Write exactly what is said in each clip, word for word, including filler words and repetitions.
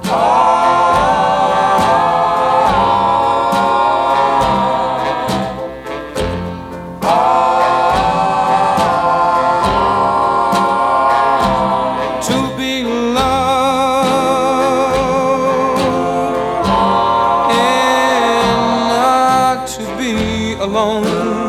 Alone.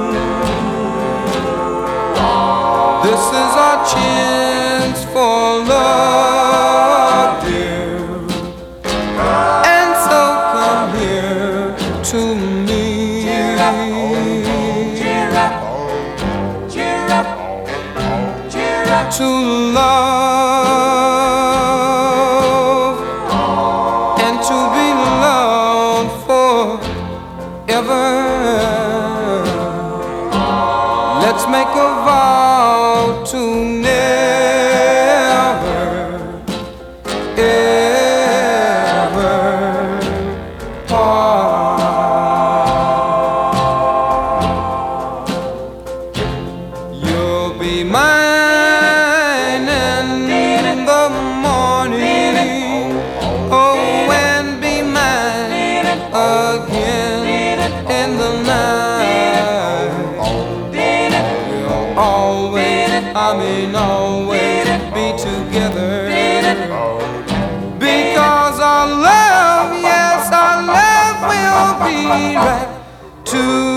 This is our chance for love, dear. And so come here to me. Cheer up, cheer up, cheer up, to love and to be loved forever. Let's make a vow to never, ever part. You'll be mine in the morning, oh, and be mine again in the night. Always, I mean always be together, because our love, yes, our love will be right to